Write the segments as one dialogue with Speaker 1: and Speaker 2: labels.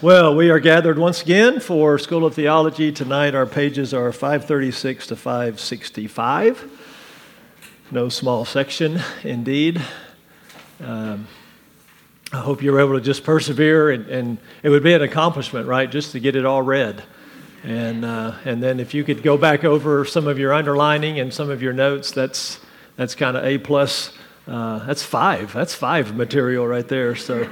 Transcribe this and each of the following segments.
Speaker 1: Well, we are gathered once again for School of Theology. Tonight our pages are 536 to 565. No small section, indeed. I hope you're able to just persevere, and it would be an accomplishment, right, just to get it all read. And then if you could go back over some of your underlining and some of your notes, that's kind of A plus. That's five material right there. So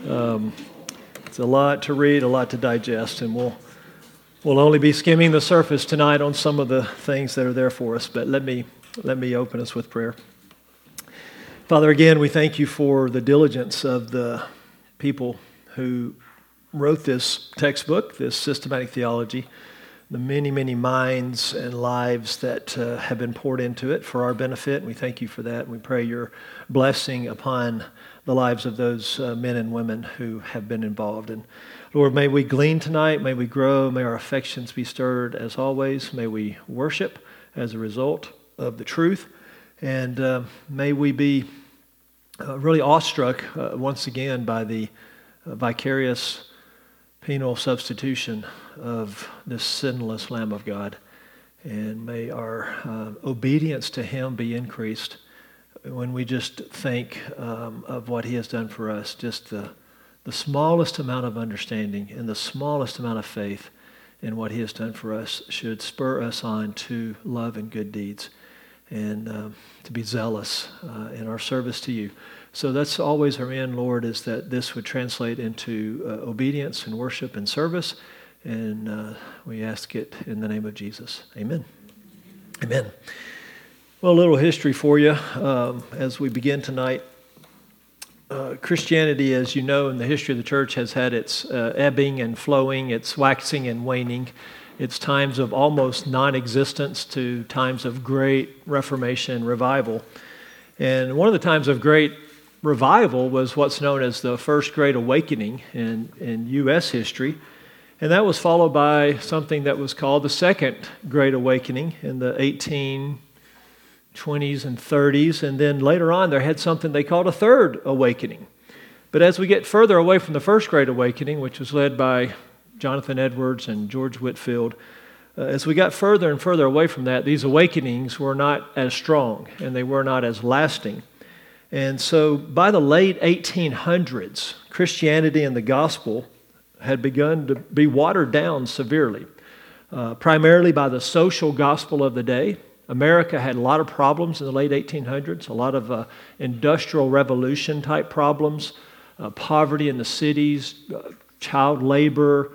Speaker 1: it's a lot to read, a lot to digest, and we'll only be skimming the surface tonight on some of the things that are there for us. But let me open us with prayer. Father, again, we thank you for the diligence of the people who wrote this textbook, this systematic theology, the many, many minds and lives that have been poured into it for our benefit. And we thank you for that. We pray your blessing upon the lives of those men and women who have been involved. And Lord, may we glean tonight, may we grow, may our affections be stirred as always, may we worship as a result of the truth, and may we be really awestruck once again by the vicarious penal substitution of this sinless Lamb of God. And may our obedience to him be increased when we just think of what he has done for us. Just the smallest amount of understanding and the smallest amount of faith in what he has done for us should spur us on to love and good deeds and to be zealous in our service to you. So that's always our end, Lord, is that this would translate into obedience and worship and service. And we ask it in the name of Jesus. Amen. Amen. Well, a little history for you as we begin tonight. Christianity, as you know, in the history of the church has had its ebbing and flowing, its waxing and waning, its times of almost non-existence to times of great reformation and revival. And one of the times of great revival was what's known as the First Great Awakening in U.S. history. And that was followed by something that was called the Second Great Awakening in the 1820s and 30s. And then later on, there had something they called a Third Awakening. But as we get further away from the First Great Awakening, which was led by Jonathan Edwards and George Whitefield, as we got further and further away from that, these awakenings were not as strong and they were not as lasting. And so by the late 1800s, Christianity and the gospel had begun to be watered down severely, primarily by the social gospel of the day. America had a lot of problems in the late 1800s, a lot of industrial revolution type problems, poverty in the cities, child labor,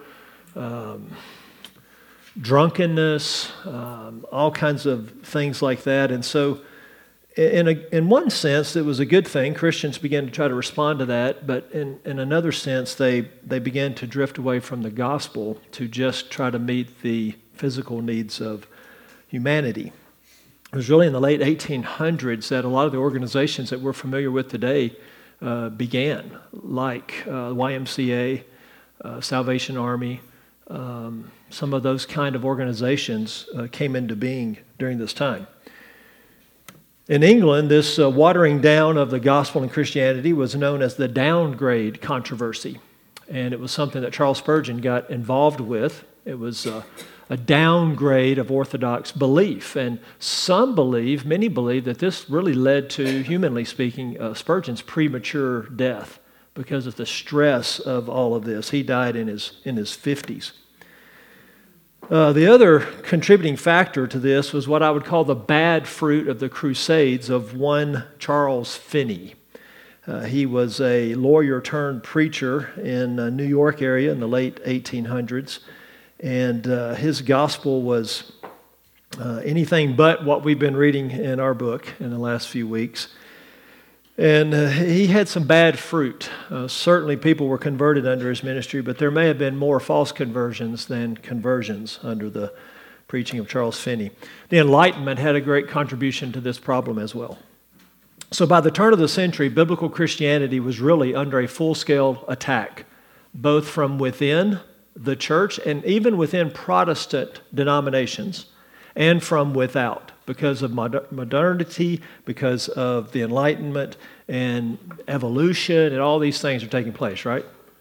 Speaker 1: drunkenness, all kinds of things like that. And so in one sense, it was a good thing. Christians began to try to respond to that, but in another sense, they began to drift away from the gospel to just try to meet the physical needs of humanity. It was really in the late 1800s that a lot of the organizations that we're familiar with today began, like YMCA, Salvation Army. Some of those kind of organizations came into being during this time. In England, this watering down of the gospel and Christianity was known as the downgrade controversy. And it was something that Charles Spurgeon got involved with. It was a downgrade of Orthodox belief. And many believe that this really led to, humanly speaking, Spurgeon's premature death because of the stress of all of this. He died in his 50s. The other contributing factor to this was what I would call the bad fruit of the Crusades of one Charles Finney. He was a lawyer turned preacher in the New York area in the late 1800s, and his gospel was anything but what we've been reading in our book in the last few weeks. And he had some bad fruit. Certainly people were converted under his ministry, but there may have been more false conversions than conversions under the preaching of Charles Finney. The Enlightenment had a great contribution to this problem as well. So by the turn of the century, biblical Christianity was really under a full-scale attack, both from within the church and even within Protestant denominations, and from without, because of modernity, because of the Enlightenment and evolution, and all these things are taking place, right?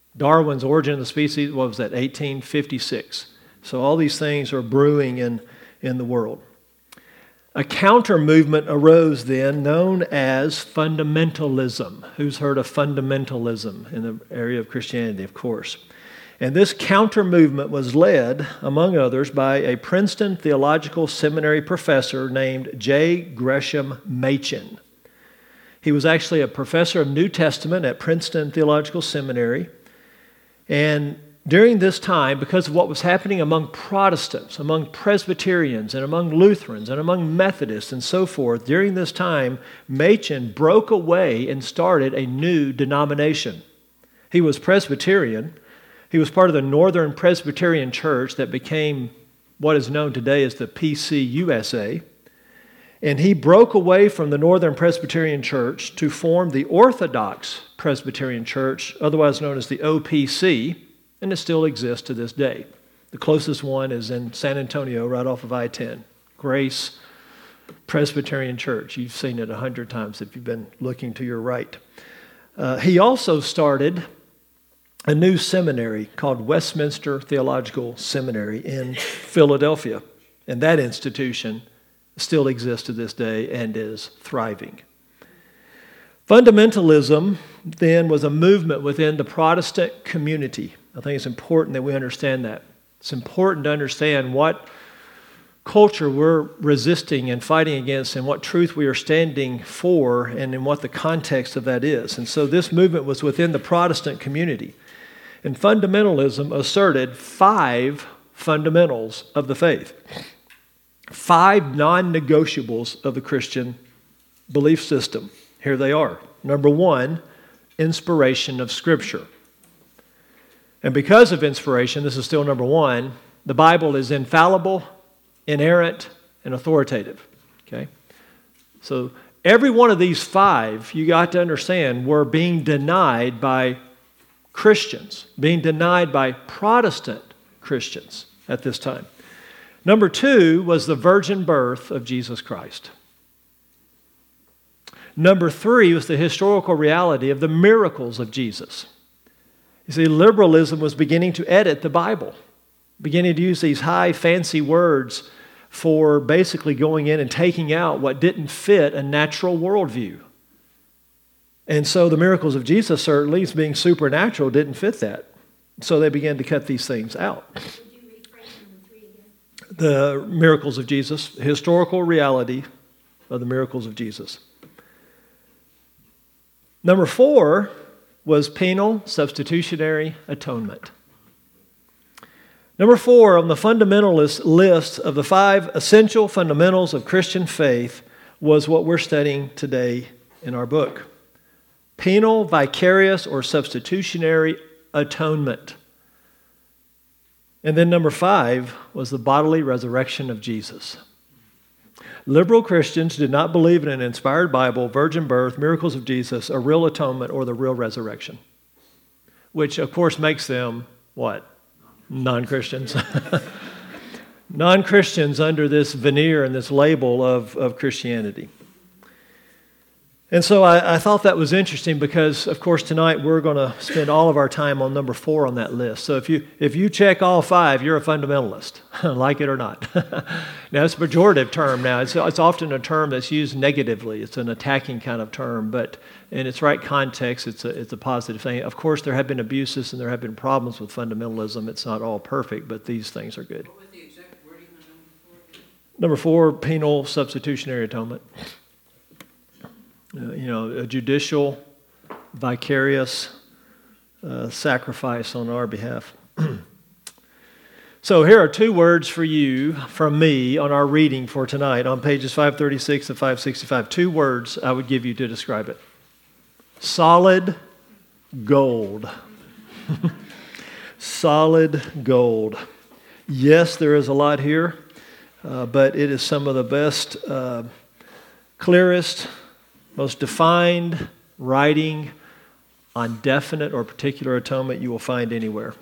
Speaker 1: Darwin's Origin of the Species, what was that, 1856. So all these things are brewing in the world. A counter movement arose then known as fundamentalism. Who's heard of fundamentalism in the area of Christianity, of course? And this counter movement was led, among others, by a Princeton Theological Seminary professor named J. Gresham Machen. He was actually a professor of New Testament at Princeton Theological Seminary. And during this time, because of what was happening among Protestants, among Presbyterians, and among Lutherans, and among Methodists, and so forth, during this time, Machen broke away and started a new denomination. He was Presbyterian. He was part of the Northern Presbyterian Church that became what is known today as the PCUSA. And he broke away from the Northern Presbyterian Church to form the Orthodox Presbyterian Church, otherwise known as the OPC, and it still exists to this day. The closest one is in San Antonio, right off of I-10. Grace Presbyterian Church. You've seen it 100 times if you've been looking to your right. He also started a new seminary called Westminster Theological Seminary in Philadelphia. And that institution still exists to this day and is thriving. Fundamentalism then was a movement within the Protestant community. I think it's important that we understand that. It's important to understand what culture we're resisting and fighting against and what truth we are standing for and in what the context of that is. And so this movement was within the Protestant community. And fundamentalism asserted 5 fundamentals of the faith. 5 non-negotiables of the Christian belief system. Here they are. Number 1, inspiration of Scripture. And because of inspiration, this is still number 1, the Bible is infallible, inerrant, and authoritative. Okay? So every one of these 5, you got to understand, were being denied by Christians, being denied by Protestant Christians at this time. Number 2 was the virgin birth of Jesus Christ. Number 3 was the historical reality of the miracles of Jesus. You see, liberalism was beginning to edit the Bible, beginning to use these high, fancy words for basically going in and taking out what didn't fit a natural worldview. And so the miracles of Jesus, certainly, as being supernatural, didn't fit that. So they began to cut these things out.
Speaker 2: Would you read phrase number 3 again?
Speaker 1: The miracles of Jesus, historical reality of the miracles of Jesus. Number 4 was penal substitutionary atonement. Number 4 on the fundamentalist list of the 5 essential fundamentals of Christian faith was what we're studying today in our book. Penal, vicarious, or substitutionary atonement. And then number 5 was the bodily resurrection of Jesus. Liberal Christians did not believe in an inspired Bible, virgin birth, miracles of Jesus, a real atonement, or the real resurrection. Which, of course, makes them, what? Non-Christians. Non-Christians under this veneer and this label of Christianity. And so I thought that was interesting because, of course, tonight we're going to spend all of our time on number 4 on that list. So if you check all 5, you're a fundamentalist, like it or not. Now, it's a pejorative term now. It's often a term that's used negatively. It's an attacking kind of term, but in its right context, it's a positive thing. Of course, there have been abuses and there have been problems with fundamentalism. It's not all perfect, but these things are good.
Speaker 3: What was the exact wording on
Speaker 1: Number 4, penal substitutionary atonement. A judicial, vicarious sacrifice on our behalf. So here are 2 words for you from me on our reading for tonight on pages 536 to 565. 2 words I would give you to describe it. Solid gold. Solid gold. Yes, there is a lot here, but it is some of the best, clearest, most defined writing on definite or particular atonement you will find anywhere.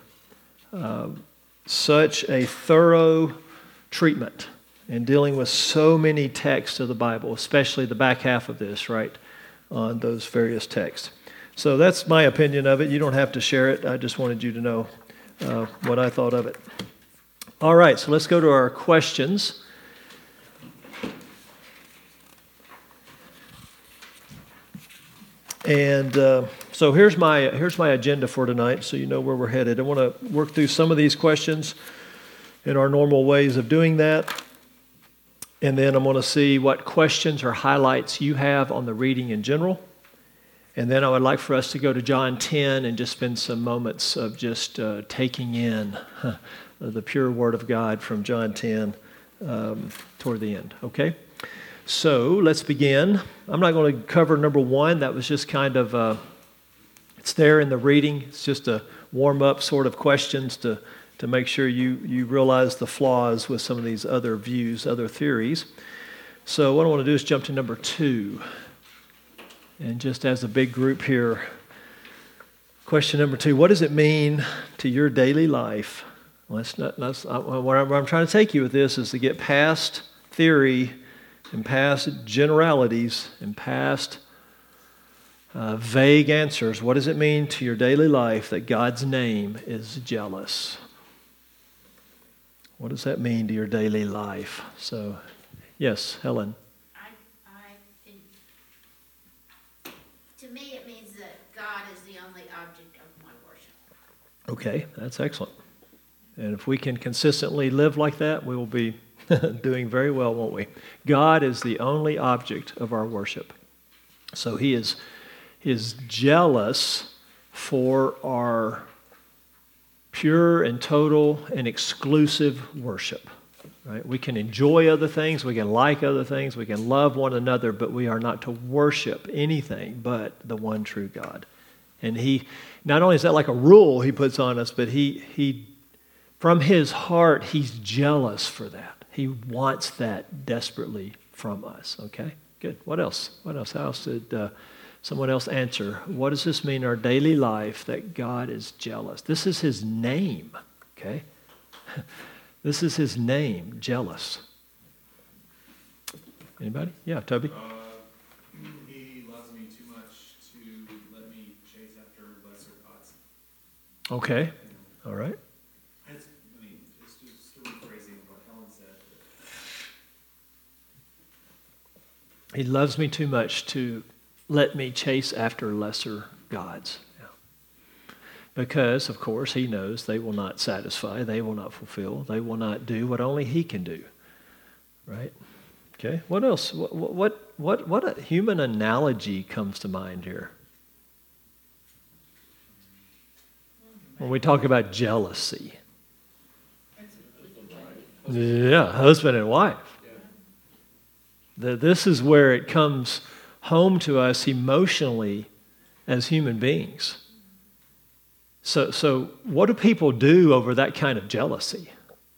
Speaker 1: Such a thorough treatment in dealing with so many texts of the Bible, especially the back half of this, right, on those various texts. So that's my opinion of it. You don't have to share it. I just wanted you to know what I thought of it. All right, so let's go to our questions. And so here's my agenda for tonight, so you know where we're headed. I want to work through some of these questions in our normal ways of doing that. And then I'm going to see what questions or highlights you have on the reading in general. And then I would like for us to go to John 10 and just spend some moments of just taking in the pure Word of God from John 10 toward the end, okay? So let's begin. I'm not going to cover number 1. That was just kind of, it's there in the reading. It's just a warm-up sort of questions to make sure you realize the flaws with some of these other views, other theories. So what I want to do is jump to number 2. And just as a big group here, question number 2, what does it mean to your daily life? Well, where I'm trying to take you with this is to get past theory and past generalities and past vague answers. What does it mean to your daily life that God's name is jealous? What does that mean to your daily life? So, yes, Helen.
Speaker 2: To me, it means that God is the only object of my worship.
Speaker 1: Okay, that's excellent. And if we can consistently live like that, we will be doing very well, won't we? God is the only object of our worship. So He is jealous for our pure and total and exclusive worship. Right? We can enjoy other things, we can like other things, we can love one another, but we are not to worship anything but the one true God. And He, not only is that like a rule He puts on us, but He from His heart, He's jealous for that. He wants that desperately from us. Okay? Good. What else? What else? How else did someone else answer? What does this mean in our daily life that God is jealous? This is His name. Okay? This is His name, jealous. Anybody? Yeah, Toby?
Speaker 4: He loves me too much to let me chase after lesser gods.
Speaker 1: Okay. All right.
Speaker 4: It's just a rephrasing of what Helen said.
Speaker 1: He loves me too much to let me chase after lesser gods. Because, of course, He knows they will not satisfy, they will not fulfill, they will not do what only He can do. Right? Okay. What else? What a human analogy comes to mind here? When we talk about jealousy. Yeah, husband and wife. This is where it comes home to us emotionally as human beings. So what do people do over that kind of jealousy?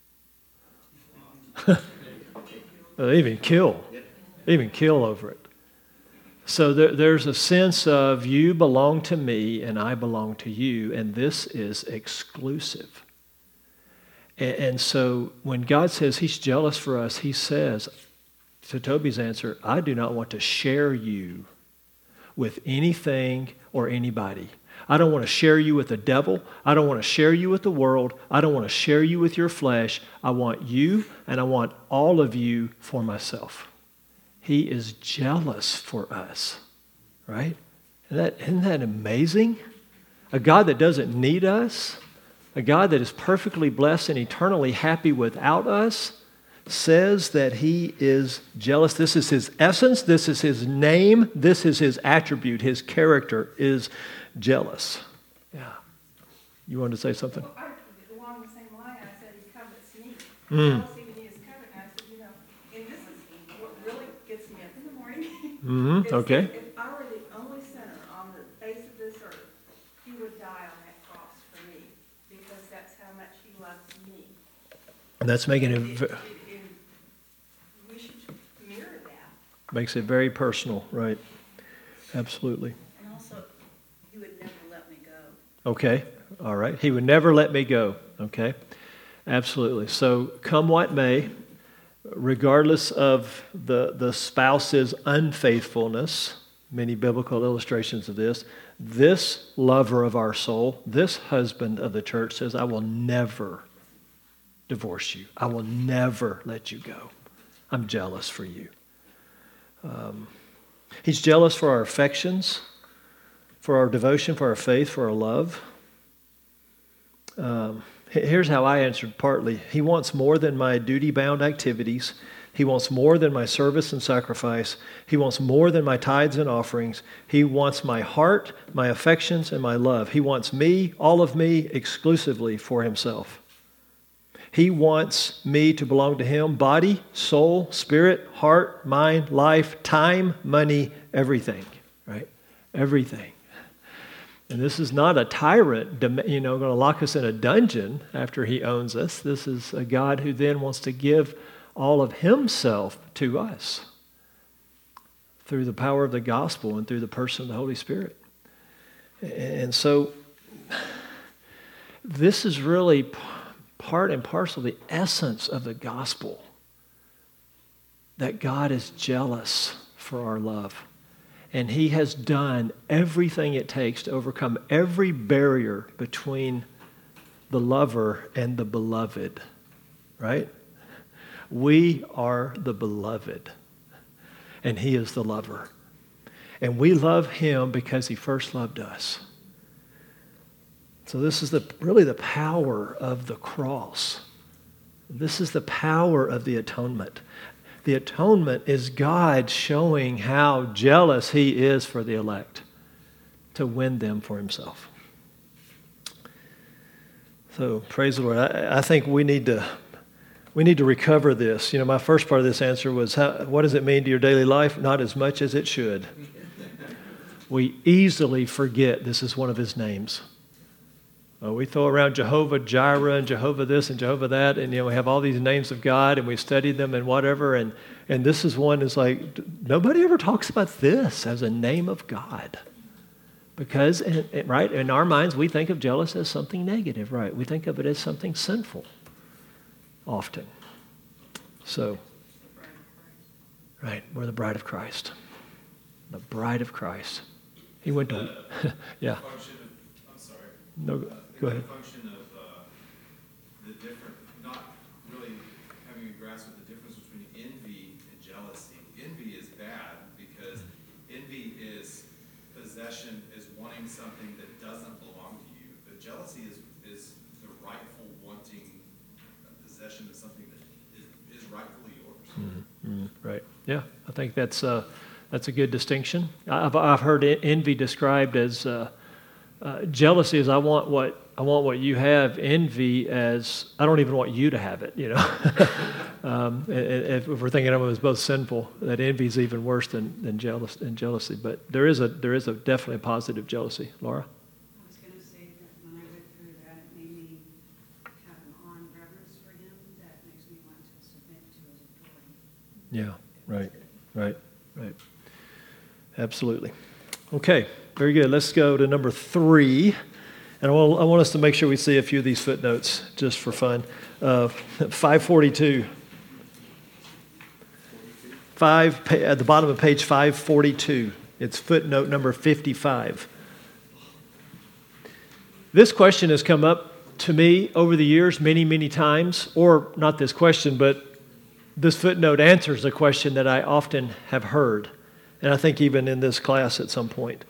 Speaker 1: They even kill. They even kill over it. So there's a sense of you belong to me and I belong to you, and this is exclusive. And so when God says He's jealous for us, He says, to Toby's answer, I do not want to share you with anything or anybody. I don't want to share you with the devil. I don't want to share you with the world. I don't want to share you with your flesh. I want you and I want all of you for myself. He is jealous for us, right? Isn't that amazing? A God that doesn't need us, a God that is perfectly blessed and eternally happy without us, says that He is jealous. This is His essence. This is His name. This is His attribute. His character is jealous. Yeah. You wanted to say something?
Speaker 5: Well, along the same line, I said He covets me.
Speaker 1: Mm.
Speaker 5: He is covered. And I said, and this is what really gets me up in the morning.
Speaker 1: Mm-hmm. Okay.
Speaker 5: If I were the only sinner on the face of this earth, He would die on that cross for me, because that's how much He loves me.
Speaker 1: And that's making it
Speaker 5: we should mirror that.
Speaker 1: makes it very personal, right? Absolutely.
Speaker 3: And also, He would never let me go.
Speaker 1: Okay. All right. He would never let me go. Okay. Absolutely. So come what may, regardless of the spouse's unfaithfulness, many biblical illustrations of this, This lover of our soul, this husband of the church says, I will never divorce you. I will never let you go. I'm jealous for you. He's jealous for our affections, for our devotion, for our faith, for our love. Here's how I answered partly. He wants more than my duty-bound activities. He wants more than my service and sacrifice. He wants more than my tithes and offerings. He wants my heart, my affections, and my love. He wants me, all of me, exclusively for himself. He wants me to belong to him, body, soul, spirit, heart, mind, life, time, money, everything, right? Everything. And this is not a tyrant, going to lock us in a dungeon after he owns us. This is a God who then wants to give all of himself to us through the power of the gospel and through the person of the Holy Spirit. And so this is really part and parcel of the essence of the gospel, that God is jealous for our love. And he has done everything it takes to overcome every barrier between the lover and the beloved, right? We are the beloved, and he is the lover. And we love him because he first loved us. So this is really the power of the cross. This is the power of the atonement. The atonement is God showing how jealous he is for the elect to win them for himself. So praise the Lord. I think we need to recover this. My first part of this answer was, what does it mean to your daily life? Not as much as it should. We easily forget this is one of his names. We throw around Jehovah Jireh and Jehovah this and Jehovah that, and we have all these names of God, and we study them and whatever, and this is one is like, nobody ever talks about this as a name of God. Because, right, in our minds, we think of jealous as something negative, right? We think of it as something sinful, often. So, right, we're the bride of Christ. The bride of Christ. He went to, yeah.
Speaker 4: I'm sorry.
Speaker 1: No, go ahead.
Speaker 4: The function of the different, not really having a grasp of the difference between envy and jealousy. Envy is bad because envy is possession, is wanting something that doesn't belong to you. But jealousy is the rightful wanting a possession of something that is rightfully yours.
Speaker 1: Mm-hmm. Right. Yeah, I think that's a good distinction. I've heard envy described as jealousy as I want what you have. Envy as I don't even want you to have it. If we're thinking of it as both sinful, that envy is even worse than jealousy. But there is a definitely a positive jealousy. Laura.
Speaker 3: I was going to say that when I went through that, it made me have an awe and reverence for him that makes me want to submit to his authority.
Speaker 1: Yeah. Right. Absolutely. Okay. Very good. Let's go to number 3. And I want us to make sure we see a few of these footnotes just for fun. 542. At the bottom of page 542. It's footnote number 55. This question has come up to me over the years many, many times. Or not this question, but this footnote answers a question that I often have heard. And I think even in this class at some point.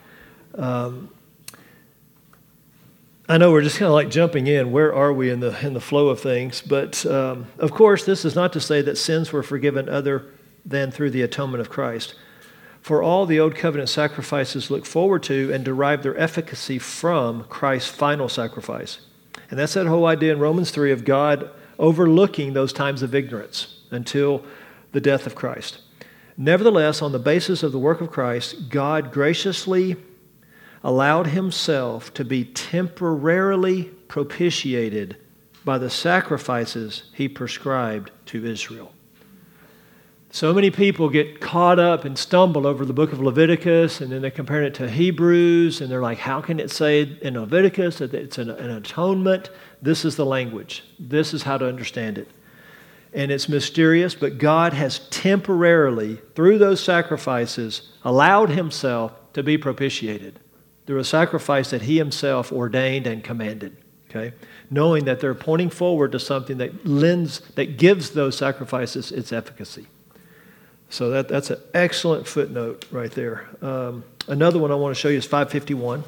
Speaker 1: I know we're just kind of like jumping in. Where are we in the flow of things? But of course, this is not to say that sins were forgiven other than through the atonement of Christ. For all the old covenant sacrifices look forward to and derive their efficacy from Christ's final sacrifice. And that's that whole idea in Romans 3 of God overlooking those times of ignorance until the death of Christ. Nevertheless, on the basis of the work of Christ, God graciously allowed himself to be temporarily propitiated by the sacrifices he prescribed to Israel. So many people get caught up and stumble over the book of Leviticus, and then they compare it to Hebrews, and they're like, how can it say in Leviticus that it's an atonement? This is the language. This is how to understand it. And it's mysterious, but God has temporarily, through those sacrifices, allowed himself to be propitiated, through a sacrifice that he himself ordained and commanded. Okay? Knowing that they're pointing forward to something that gives those sacrifices its efficacy. So that's an excellent footnote right there. Another one I want to show you is 551.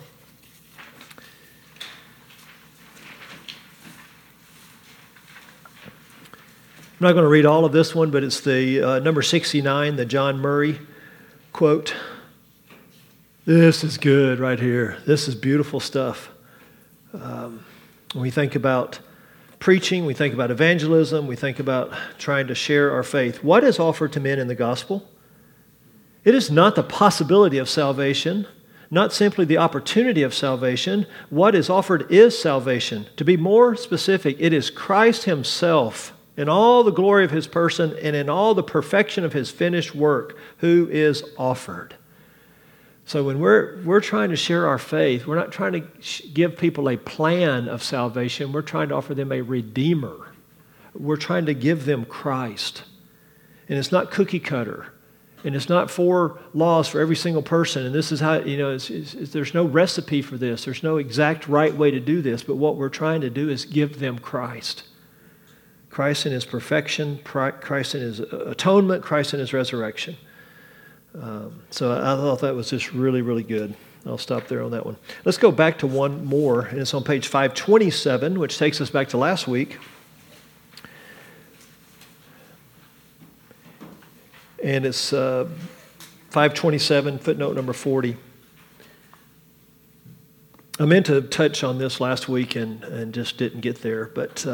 Speaker 1: I'm not going to read all of this one, but it's the number 69, the John Murray quote. This is good right here. This is beautiful stuff. When we think about preaching, we think about evangelism, we think about trying to share our faith. What is offered to men in the gospel? It is not the possibility of salvation, not simply the opportunity of salvation. What is offered is salvation. To be more specific, it is Christ himself in all the glory of his person and in all the perfection of his finished work, who is offered. So when we're trying to share our faith, we're not trying to give people a plan of salvation. We're trying to offer them a Redeemer. We're trying to give them Christ. And it's not cookie cutter. And it's not 4 laws for every single person. And this is how, there's no recipe for this. There's no exact right way to do this. But what we're trying to do is give them Christ. Christ in his perfection, Christ in his atonement, Christ in his resurrection. So I thought that was just really, really good. I'll stop there on that one. Let's go back to one more, and it's on page 527, which takes us back to last week. And it's 527, footnote number 40. I meant to touch on this last week and just didn't get there, but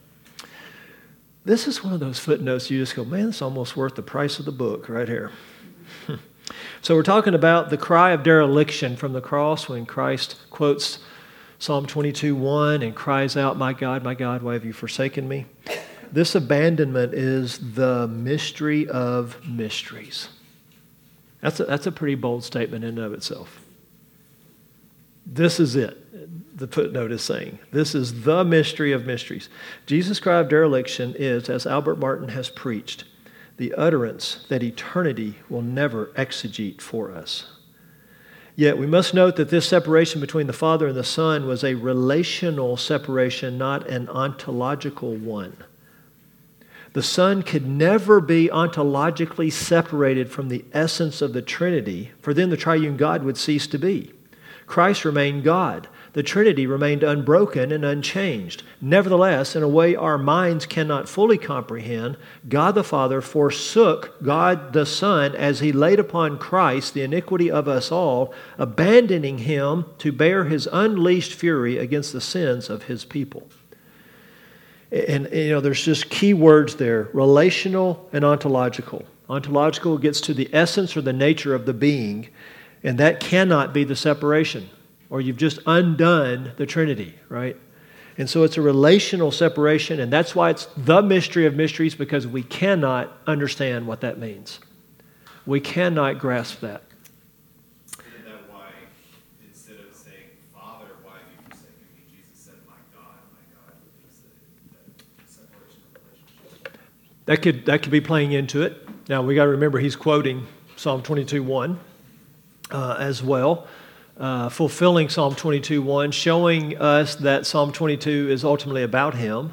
Speaker 1: this is one of those footnotes you just go, man, it's almost worth the price of the book right here. So we're talking about the cry of dereliction from the cross when Christ quotes Psalm 22:1 and cries out, my God, why have you forsaken me? This abandonment is the mystery of mysteries. That's a pretty bold statement in and of itself. This is it, the footnote is saying. This is the mystery of mysteries. Jesus' cry of dereliction is, as Albert Martin has preached, the utterance that eternity will never exegete for us. Yet we must note that this separation between the Father and the Son was a relational separation, not an ontological one. The Son could never be ontologically separated from the essence of the Trinity, for then the triune God would cease to be. Christ remained God. The Trinity remained unbroken and unchanged. Nevertheless, in a way our minds cannot fully comprehend, God the Father forsook God the Son as he laid upon Christ the iniquity of us all, abandoning him to bear his unleashed fury against the sins of his people. And there's just key words there, relational and ontological. Ontological gets to the essence or the nature of the being, and that cannot be the separation, or you've just undone the Trinity, right? And so it's a relational separation, and that's why it's the mystery of mysteries, because we cannot understand what that means. We cannot grasp that.
Speaker 4: Isn't that why, instead of saying, Father, why have you forsaken me, Jesus said, my God, because that separation of relationship?
Speaker 1: That could be playing into it. Now, we got to remember he's quoting Psalm 22:1 as well. Fulfilling Psalm 22:1, showing us that Psalm 22 is ultimately about him,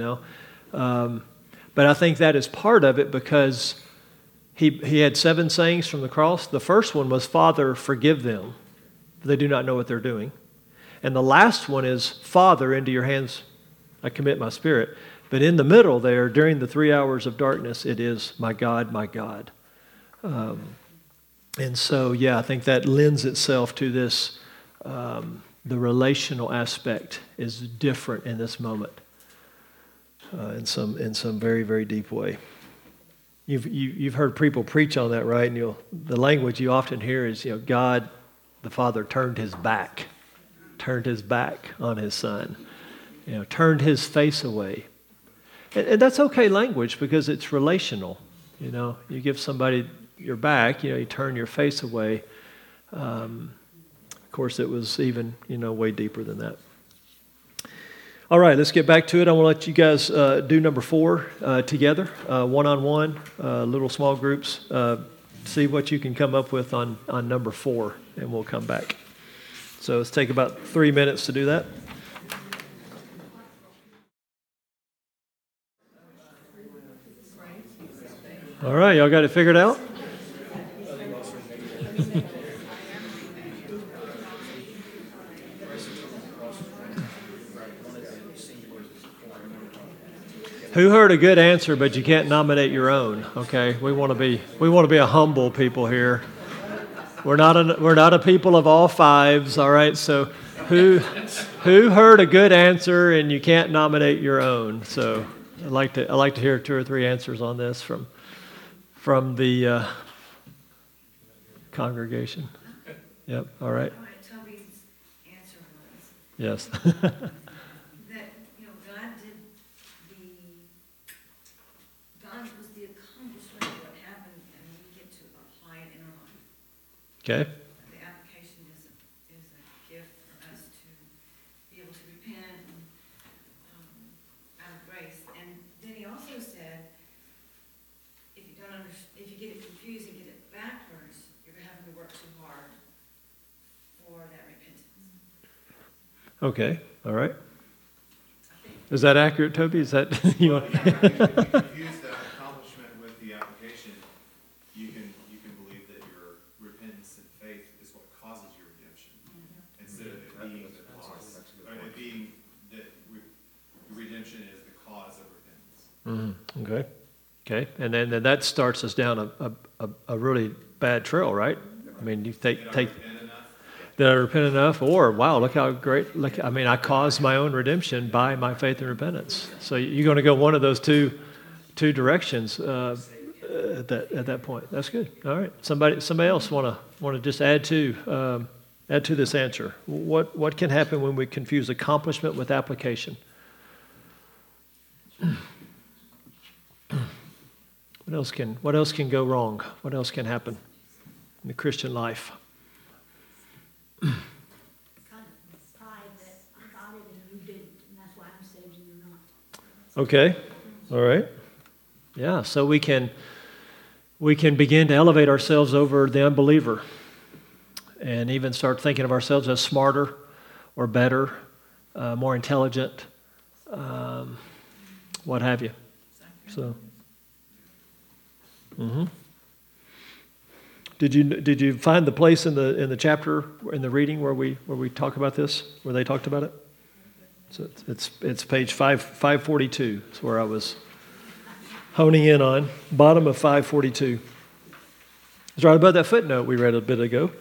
Speaker 1: But I think that is part of it because he had 7 sayings from the cross. The first one was, Father, forgive them. They do not know what they're doing. And the last one is, Father, into your hands I commit my spirit. But in the middle there, during the 3 hours of darkness, it is, my God, my God. And so, I think that lends itself to this. The relational aspect is different in this moment, in some very, very deep way. You've heard people preach on that, right? And the language you often hear is, God, the Father, turned his back on his Son, turned his face away, and that's okay language because it's relational. You give somebody your back, you turn your face away. Of course, it was even, way deeper than that. All right, let's get back to it. I want to let you guys do number 4 together, one-on-one, little small groups. See what you can come up with on number 4, and we'll come back. So let's take about 3 minutes to do that. All right, y'all got it figured out? Who heard a good answer, but you can't nominate your own? Okay, we want to be a humble people here. We're not a people of all fives. All right, so who heard a good answer and you can't nominate your own? So I'd like to hear 2 or 3 answers on this from the congregation. Yep. All right.
Speaker 6: Toby's answer was
Speaker 1: Yes.
Speaker 6: that, God was the accomplishment of what happened, and we get to apply it in our life.
Speaker 1: Okay.
Speaker 6: The application is a gift for us to be able to repent and, out of grace. And then he also said, if you get it confused and get it backwards, you're having to work too hard for that repentance.
Speaker 1: Okay. All right. Is that accurate, Toby? Is that you?
Speaker 4: If you confuse that accomplishment with the application, you can believe that your repentance and faith is what causes your redemption, instead of it being the cause, or it being that redemption is the cause of repentance.
Speaker 1: Okay. Okay. And then that starts us down a really bad trail, right? I mean, you take did I repent enough? Or, wow, look how great, I caused my own redemption by my faith and repentance. So you're going to go one of those two directions at that point. That's good. All right. Somebody else want to just add to this answer. What can happen when we confuse accomplishment with application? What else can go wrong? What else can happen in the Christian life?
Speaker 7: Kind of pride that I got it and you didn't, and that's why I'm saved and you're not.
Speaker 1: Okay. All right. Yeah, so we can begin to elevate ourselves over the unbeliever and even start thinking of ourselves as smarter or better, more intelligent, what have you. So, Did you find the place in the chapter in the reading where we talk about this, where they talked about it? So it's page 542. It's where I was honing in on. Bottom of 542. It's right above that footnote we read a bit ago.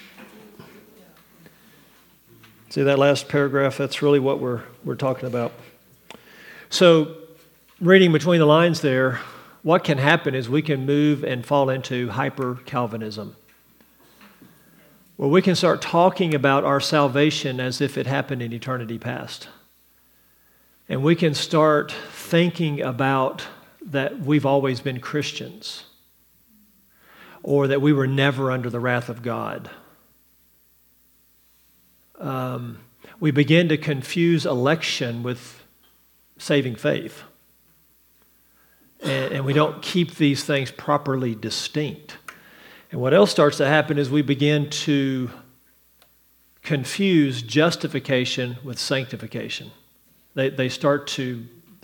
Speaker 1: See that last paragraph? That's really what we're talking about. So, reading between the lines there, what can happen is we can move and fall into hyper-Calvinism, where we can start talking about our salvation as if it happened in eternity past. And we can start thinking about that we've always been Christians, or that we were never under the wrath of God. We begin to confuse election with saving faith. And we don't keep these things properly distinct. And what else starts to happen is we begin to confuse justification with sanctification. They start to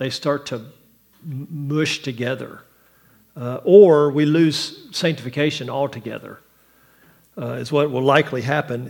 Speaker 1: mush together. Or we lose sanctification altogether, is what will likely happen.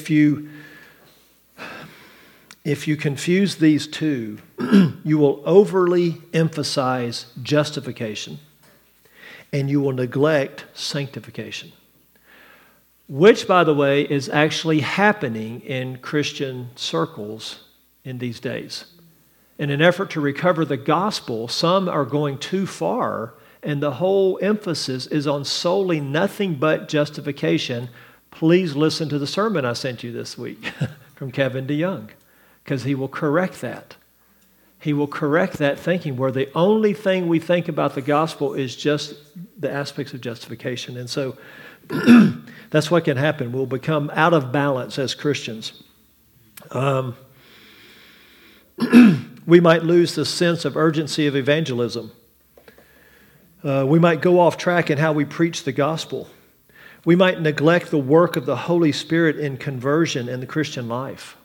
Speaker 1: If you confuse these two, you will overly emphasize justification and you will neglect sanctification, which, by the way, is actually happening in Christian circles in these days. In an effort to recover the gospel, some are going too far, and the whole emphasis is on solely nothing but justification. Please listen to the sermon I sent you this week from Kevin DeYoung, because he will correct that. He will correct that thinking where the only thing we think about the gospel is just the aspects of justification. And so that's what can happen. We'll become out of balance as Christians. We might lose the sense of urgency of evangelism. We might go off track in how we preach the gospel. we might neglect the work of the Holy Spirit in conversion in the Christian life.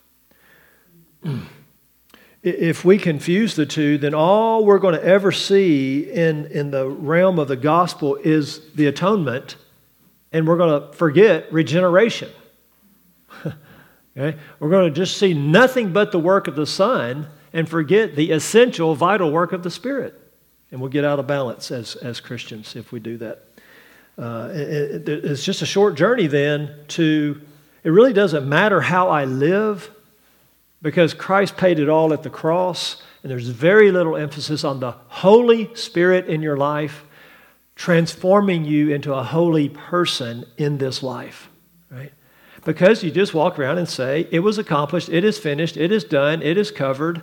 Speaker 1: If we confuse the two, then all we're going to ever see in the realm of the gospel is the atonement, and we're going to forget regeneration. Okay? We're going to just see nothing but the work of the Son and forget the essential, vital work of the Spirit. And we'll get out of balance as Christians if we do that. It's just a short journey then to, it really doesn't matter how I live, because Christ paid it all at the cross, and there's very little emphasis on the Holy Spirit in your life transforming you into a holy person in this life, right? Because you just walk around and say, it was accomplished, it is finished, it is done, it is covered.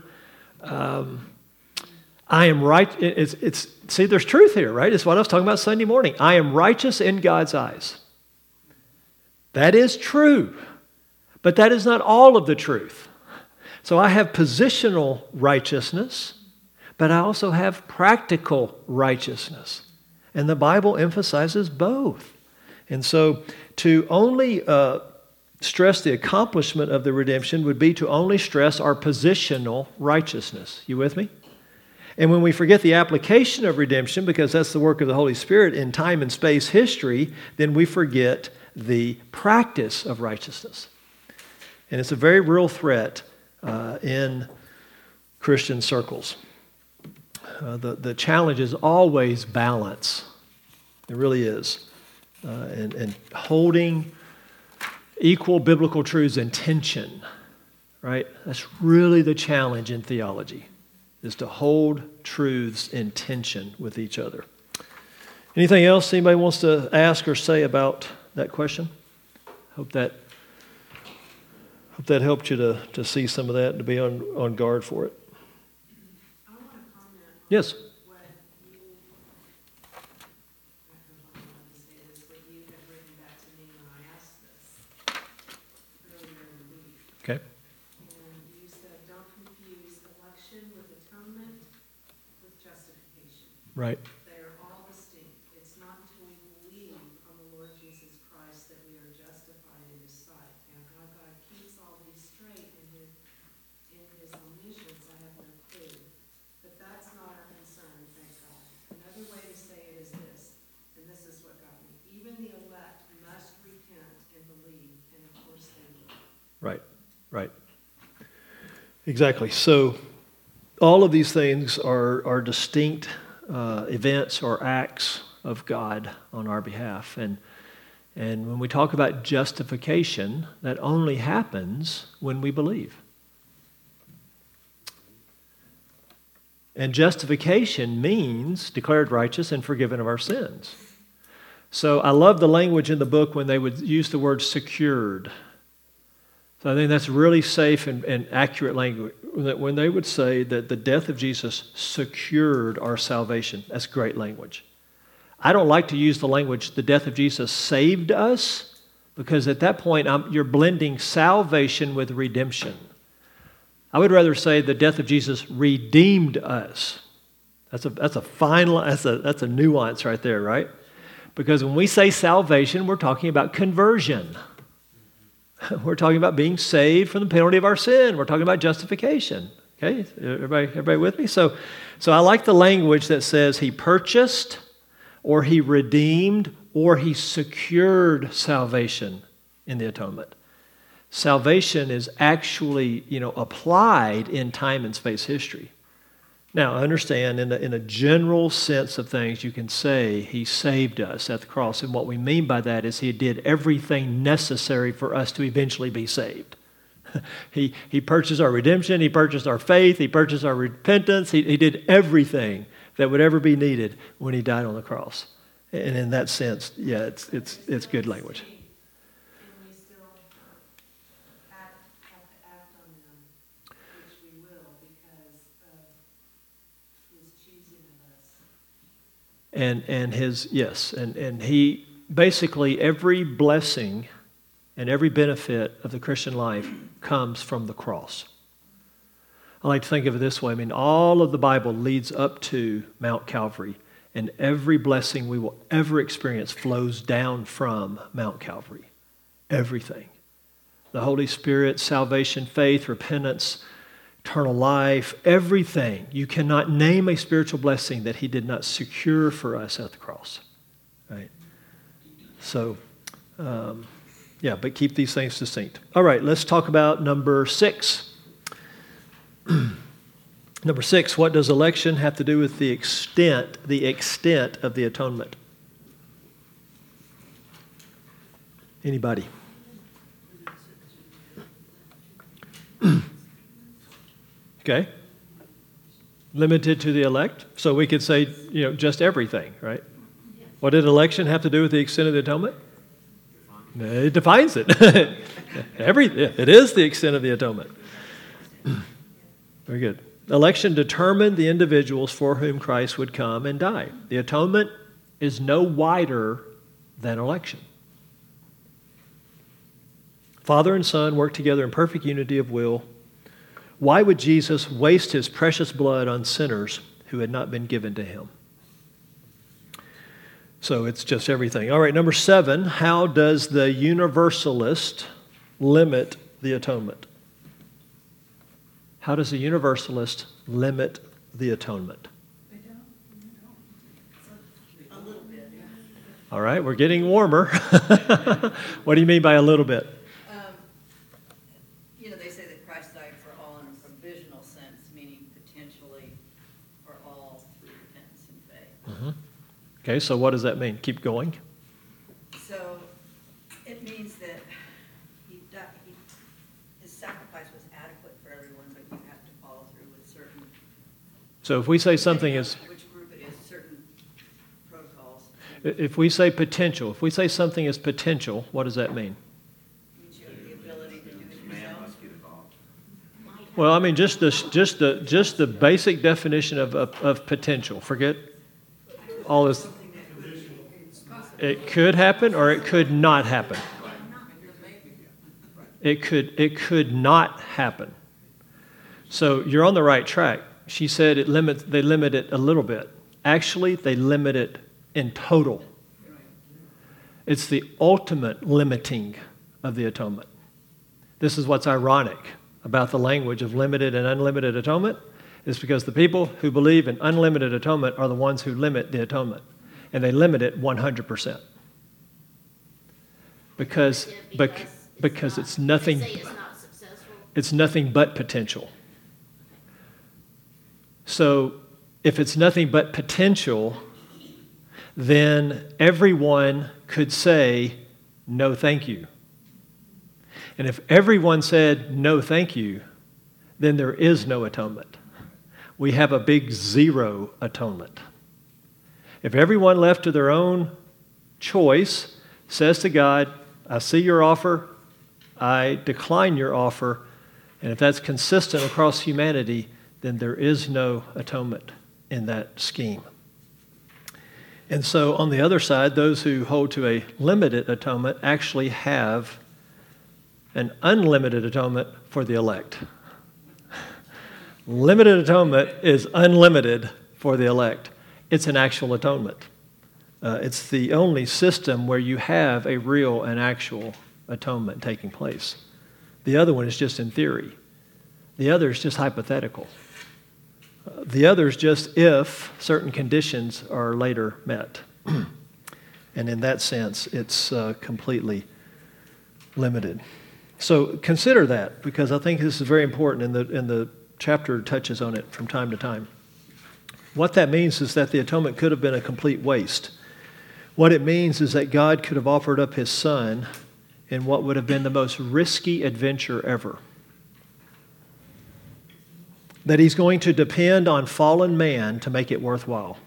Speaker 1: I am right. See, there's truth here, right? It's what I was talking about Sunday morning. I am righteous in God's eyes. That is true, but that is not all of the truth. So I have positional righteousness, but I also have practical righteousness. And the Bible emphasizes both. And so to only stress the accomplishment of the redemption would be to only stress our positional righteousness. You with me? And when we forget the application of redemption, because that's the work of the Holy Spirit in time and space history, then we forget the practice of righteousness. And it's a very real threat in Christian circles. The challenge is always balance. It really is. And holding equal biblical truths in tension, right? That's really the challenge in theology, is to hold truths in tension with each other. Anything else anybody wants to ask or say about that question? Hope that helped you to see some of that and to be on guard for it.
Speaker 3: I want to comment.
Speaker 1: Yes.
Speaker 3: What you, I don't know how to say this, what you had written back to me when I asked this earlier in the week.
Speaker 1: Okay.
Speaker 3: And you said, don't confuse election with atonement with justification.
Speaker 1: Right.
Speaker 3: They are all distinct. It's not until we believe on the Lord Jesus Christ that we are justified in His sight. And how God keeps all these straight in His omniscience, I have no clue. But that's not our concern, thank God. Another way to say it is this, and this is what got me. Even the elect must repent and believe, and of course they will.
Speaker 1: Right. Right. Exactly. So all of these things are distinct events or acts of God on our behalf. And when we talk about justification, that only happens when we believe. And justification means declared righteous and forgiven of our sins. So I love the language in the book when they would use the word secured. So I think that's really safe and accurate language. When they would say that the death of Jesus secured our salvation, that's great language. I don't like to use the language, the death of Jesus saved us, because at that point you're blending salvation with redemption. I would rather say the death of Jesus redeemed us. That's a nuance right there, right? Because when we say salvation, we're talking about conversion. We're talking about being saved from the penalty of our sin. We're talking about justification. Okay, everybody with me? So I like the language that says He purchased, or He redeemed, or He secured salvation in the atonement. Salvation is actually, applied in time and space history. Now, understand, in a general sense of things, you can say He saved us at the cross. And what we mean by that is He did everything necessary for us to eventually be saved. He purchased our redemption. He purchased our faith. He purchased our repentance. He did everything that would ever be needed when He died on the cross. And in that sense, yeah, it's good language.
Speaker 3: And we still have to act on them, which we will, because of His choosing of us.
Speaker 1: And His, yes, and He, basically every blessing and every benefit of the Christian life comes from the cross. I like to think of it this way. I mean, all of the Bible leads up to Mount Calvary. And every blessing we will ever experience flows down from Mount Calvary. Everything. The Holy Spirit, salvation, faith, repentance, eternal life, everything. You cannot name a spiritual blessing that he did not secure for us at the cross. Right? So, but keep these things distinct. All right, let's talk about number 6. Number 6, what does election have to do with the extent of the atonement? Anybody? Okay. Limited to the elect. So we could say, just everything, right? What did election have to do with the extent of the atonement? It defines it. It is the extent of the atonement. Very good. Election determined the individuals for whom Christ would come and die. The atonement is no wider than election. Father and Son work together in perfect unity of will. Why would Jesus waste his precious blood on sinners who had not been given to him? So it's just everything. All right, number 7, how does the universalist limit the atonement? How does the universalist limit the atonement?
Speaker 6: A little bit.
Speaker 1: All right, we're getting warmer. What do you mean by a little bit?
Speaker 8: They say that Christ died for all in a provisional sense, meaning potentially for all through repentance and faith.
Speaker 1: Mm-hmm. Okay, so what does that mean? Keep going.
Speaker 8: So it means that his sacrifice was adequate for everyone, but you have to follow through with certain.
Speaker 1: So if we say something is,
Speaker 8: which group it is, certain protocols.
Speaker 1: if we say potential, if we say something is potential, what does that mean?
Speaker 8: Means you have the ability to do it yourself.
Speaker 1: Well, I mean, just the basic definition of potential. Forget all this. It could happen or it could not happen. It could not happen. So you're on the right track. She said they limit it a little bit. Actually, they limit it in total. It's the ultimate limiting of the atonement. This is what's ironic about the language of limited and unlimited atonement, is because the people who believe in unlimited atonement are the ones who limit the atonement. And they limit it 100%. Because it's nothing.
Speaker 2: They say it's not successful.
Speaker 1: It's nothing but potential. So if it's nothing but potential, then everyone could say, no, thank you. And if everyone said, no, thank you, then there is no atonement. We have a big zero atonement. If everyone left to their own choice says to God, I see your offer, I decline your offer, and if that's consistent across humanity, then there is no atonement in that scheme. And so on the other side, those who hold to a limited atonement actually have an unlimited atonement for the elect. Limited atonement is unlimited for the elect. It's an actual atonement. It's the only system where you have a real and actual atonement taking place. The other one is just in theory. The other is just hypothetical. The other is just if certain conditions are later met. And in that sense, it's completely limited. So consider that, because I think this is very important, and the chapter touches on it from time to time. What that means is that the atonement could have been a complete waste. What it means is that God could have offered up his Son in what would have been the most risky adventure ever. That he's going to depend on fallen man to make it worthwhile.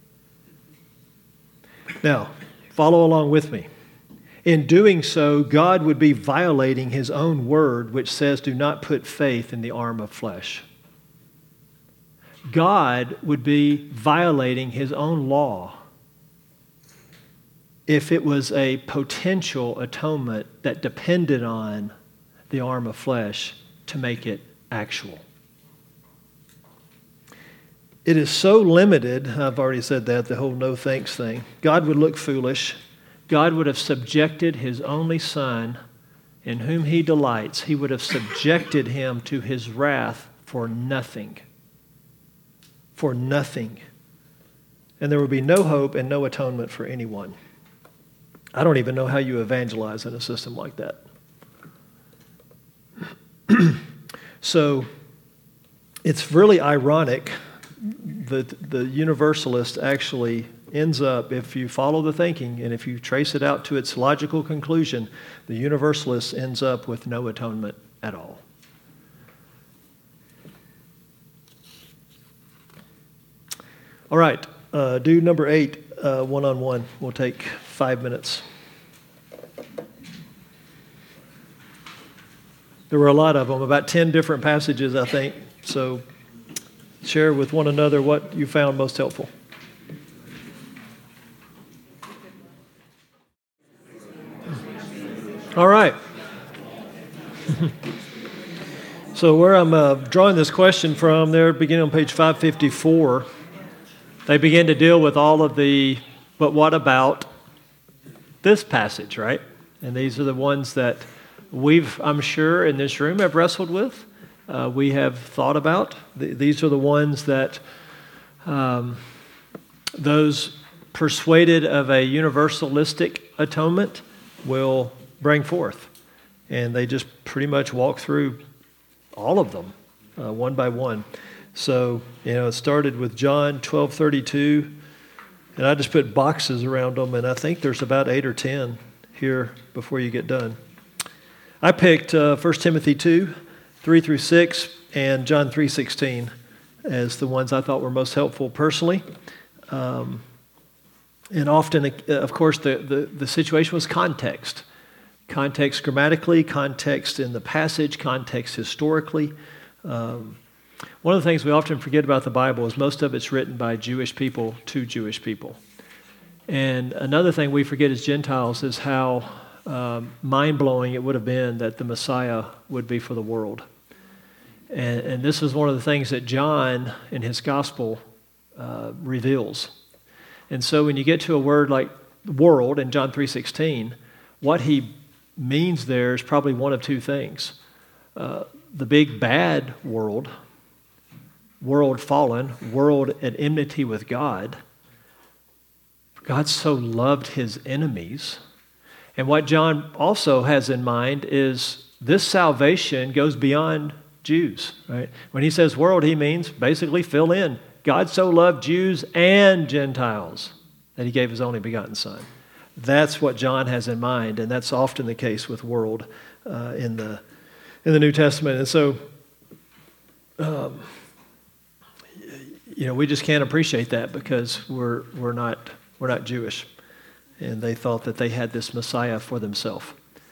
Speaker 1: Now, follow along with me. In doing so, God would be violating his own word, which says, do not put faith in the arm of flesh. God would be violating his own law if it was a potential atonement that depended on the arm of flesh to make it actual. it is so limited. I've already said that, the whole no thanks thing. God would look foolish. God would have subjected his only Son, in whom he delights. He would have subjected him to his wrath for nothing. For nothing. And there would be no hope and no atonement for anyone. I don't even know how you evangelize in a system like that. So it's really ironic that the universalist actually ends up, if you follow the thinking and if you trace it out to its logical conclusion, the universalist ends up with no atonement at all. All right, do number 8, one-on-one. We'll take 5 minutes. There were a lot of them, about 10 different passages, I think. So share with one another what you found most helpful. All right. So where I'm drawing this question from, there, beginning on page 554, they begin to deal with all of the, but what about this passage, right? And these are the ones that we've, I'm sure, in this room have wrestled with. We have thought about. These are the ones that those persuaded of a universalistic atonement will bring forth. And they just pretty much walk through all of them, one by one. So, it started with John 12:32, and I just put boxes around them, and I think there's about 8 or 10 here before you get done. I picked 1 Timothy 2:3-6, and John 3:16 as the ones I thought were most helpful personally. And often, of course, the situation was context. Context grammatically, context in the passage, context historically. One of the things we often forget about the Bible is most of it's written by Jewish people to Jewish people. And another thing we forget as Gentiles is how mind-blowing it would have been that the Messiah would be for the world. And this is one of the things that John in his gospel reveals. And so when you get to a word like world in John 3:16, what he means there is probably one of two things. The big bad world fallen, world at enmity with God. God so loved his enemies. And what John also has in mind is this salvation goes beyond Jews, right? When he says world, he means basically fill in. God so loved Jews and Gentiles that he gave his only begotten Son. That's what John has in mind, and that's often the case with world in the New Testament. And so, we just can't appreciate that because we're not Jewish, and they thought that they had this Messiah for themselves.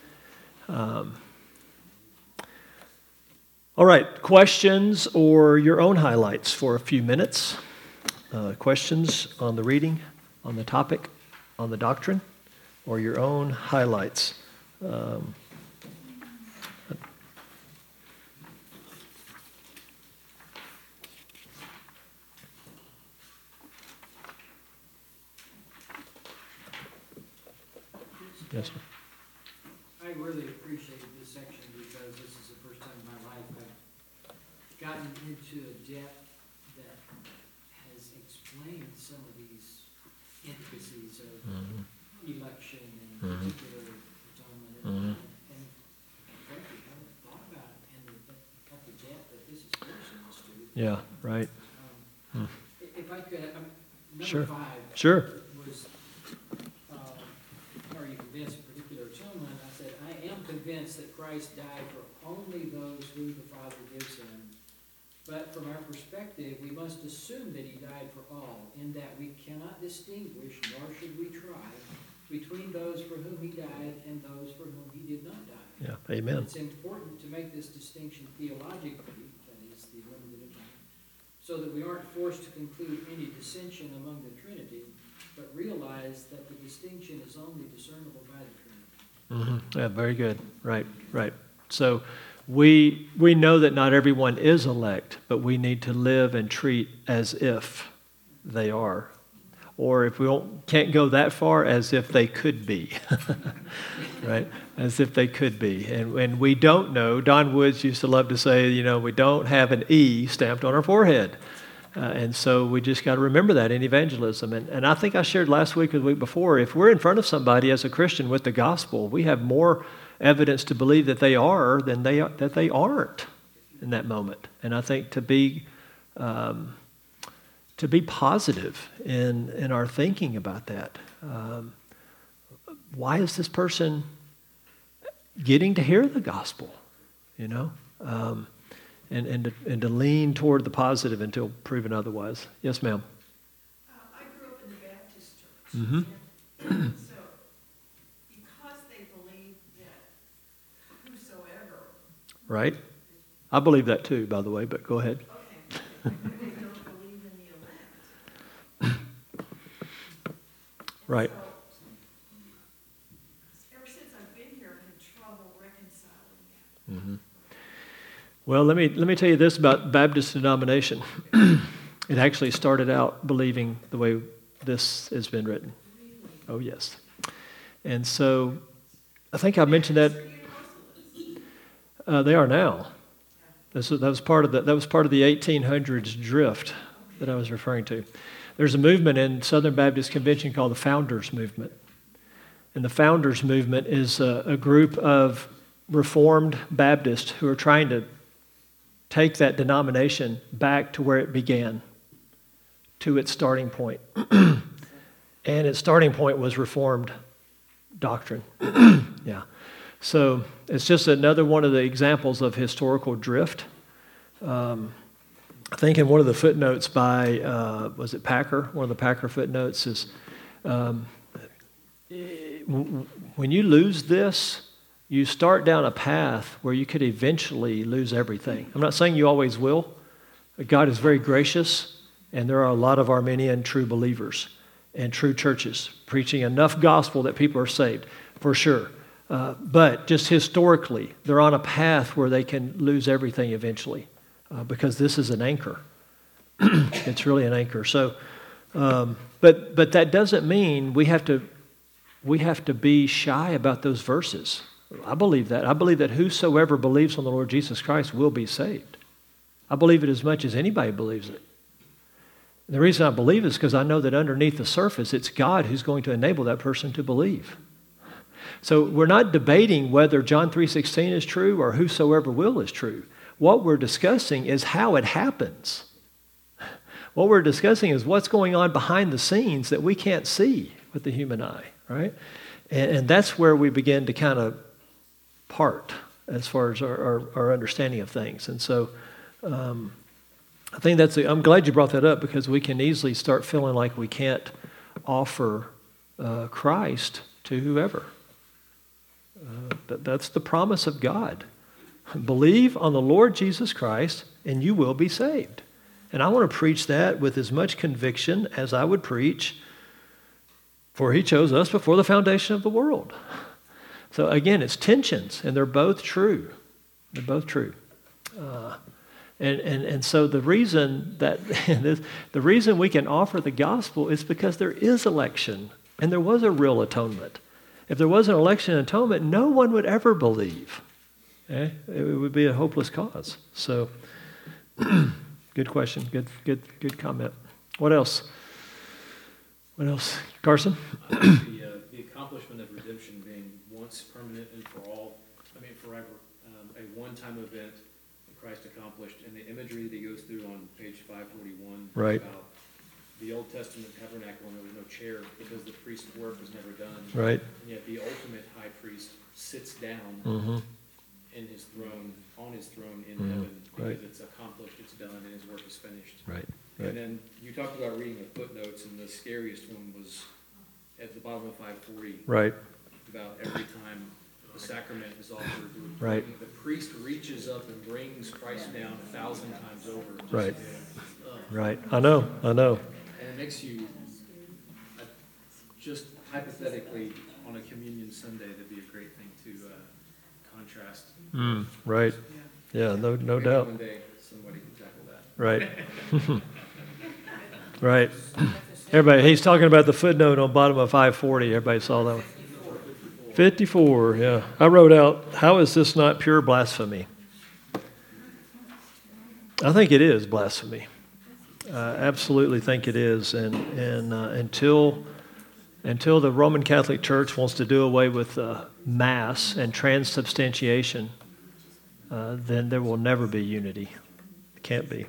Speaker 1: All right, questions or your own highlights for a few minutes. Questions on the reading, on the topic, on the doctrine, or your own highlights. Yes, sir.
Speaker 9: I really appreciate this section because this is the first time in my life I've gotten into a depth that has explained some of these intricacies of election and particular atonement. And frankly, I haven't thought about it and at the depth that this is forcing us to.
Speaker 1: Yeah, right.
Speaker 9: If I could, number
Speaker 1: Sure.
Speaker 9: 5
Speaker 1: Sure.
Speaker 9: was, are you convinced of particular atonement? I said, I am convinced that Christ died for only those who the Father gives him. But from our perspective, we must assume that he died for all, in that we cannot distinguish, nor should we try, between those for whom he died and those for whom he did not die.
Speaker 1: Yeah, amen.
Speaker 9: It's important to make this distinction theologically, that is, the limited atonement, so that we aren't forced to conclude any dissension among the Trinity, but realize that the distinction is only discernible by the Trinity.
Speaker 1: Yeah, very good. Right. So we know that not everyone is elect, but we need to live and treat as if they are. Or if we can't go that far, as if they could be, right? As if they could be. And we don't know. Don Woods used to love to say, we don't have an E stamped on our forehead. And so we just got to remember that in evangelism. And I think I shared last week or the week before, if we're in front of somebody as a Christian with the gospel, we have more evidence to believe that they are than that they aren't in that moment. And I think to be positive in our thinking about that. Why is this person getting to hear the gospel? And to lean toward the positive until proven otherwise. Yes, ma'am.
Speaker 3: I grew up in the Baptist church.
Speaker 1: Mm-hmm.
Speaker 3: So, because they believe that whosoever,
Speaker 1: Right. I believe that too, by the way, but go ahead.
Speaker 3: okay, they don't believe in the elect.
Speaker 1: Right.
Speaker 3: So, ever since I've been here, I've had trouble reconciling that.
Speaker 1: Mm-hmm. Well, let me tell you this about Baptist denomination. It actually started out believing the way this has been written. Oh, yes. And so I think I mentioned that they are now. That was part of the 1800s drift that I was referring to. There's a movement in Southern Baptist Convention called the Founders Movement. And the Founders Movement is a group of Reformed Baptists who are trying to take that denomination back to where it began, to its starting point. And its starting point was Reformed doctrine. Yeah. So it's just another one of the examples of historical drift. I think in one of the footnotes by, was it Packer? One of the Packer footnotes is, when you lose this, you start down a path where you could eventually lose everything. I'm not saying you always will. God is very gracious, and there are a lot of Arminian true believers and true churches preaching enough gospel that people are saved, for sure. But just historically, they're on a path where they can lose everything eventually because this is an anchor. It's really an anchor. So, but that doesn't mean we have to be shy about those verses. I believe that. I believe that whosoever believes on the Lord Jesus Christ will be saved. I believe it as much as anybody believes it. And the reason I believe it is because I know that underneath the surface, it's God who's going to enable that person to believe. So we're not debating whether John 3:16 is true or whosoever will is true. What we're discussing is how it happens. What we're discussing is what's going on behind the scenes that we can't see with the human eye, right? And that's where we begin to kind of part as far as our understanding of things. And so I think I'm glad you brought that up because we can easily start feeling like we can't offer Christ to whoever. That's the promise of God. Believe on the Lord Jesus Christ and you will be saved. And I want to preach that with as much conviction as I would preach, for he chose us before the foundation of the world. So again, it's tensions, and they're both true. They're both true. And so the reason we can offer the gospel is because there is election, and there was a real atonement. If there wasn't election and atonement, no one would ever believe. Okay? It would be a hopeless cause. So, good question. Good comment. What else? Carson?
Speaker 10: The accomplishment of redemption being once, permanent, and forever. A one-time event that Christ accomplished, and the imagery that he goes through on page 541
Speaker 1: Right.
Speaker 10: about the Old Testament tabernacle, and there was no chair because the priest's work was never done.
Speaker 1: Right.
Speaker 10: And yet the ultimate high priest sits down
Speaker 1: Mm-hmm.
Speaker 10: in his throne, on his throne in
Speaker 1: Mhm.
Speaker 10: heaven, because
Speaker 1: Right.
Speaker 10: it's accomplished, it's done, and his work is finished.
Speaker 1: Right.
Speaker 10: And then you talked about reading the footnotes, and the scariest one was at the bottom of 540,
Speaker 1: Right.
Speaker 10: about every time the sacrament is offered,
Speaker 1: Right.
Speaker 10: the priest reaches up and brings Christ down 1,000 times over.
Speaker 1: Right. Right. I know.
Speaker 10: And it makes you, just hypothetically, on a communion Sunday, that'd be a great thing to contrast.
Speaker 1: Right. Yeah, no
Speaker 10: Maybe
Speaker 1: doubt.
Speaker 10: one day somebody can tackle that.
Speaker 1: Right. Right. Everybody, he's talking about the footnote on bottom of 540. Everybody saw that one. 54, yeah. I wrote out, how is this not pure blasphemy? I think it is blasphemy. Absolutely think it is. And until the Roman Catholic Church wants to do away with Mass and transubstantiation, then there will never be unity. It can't be.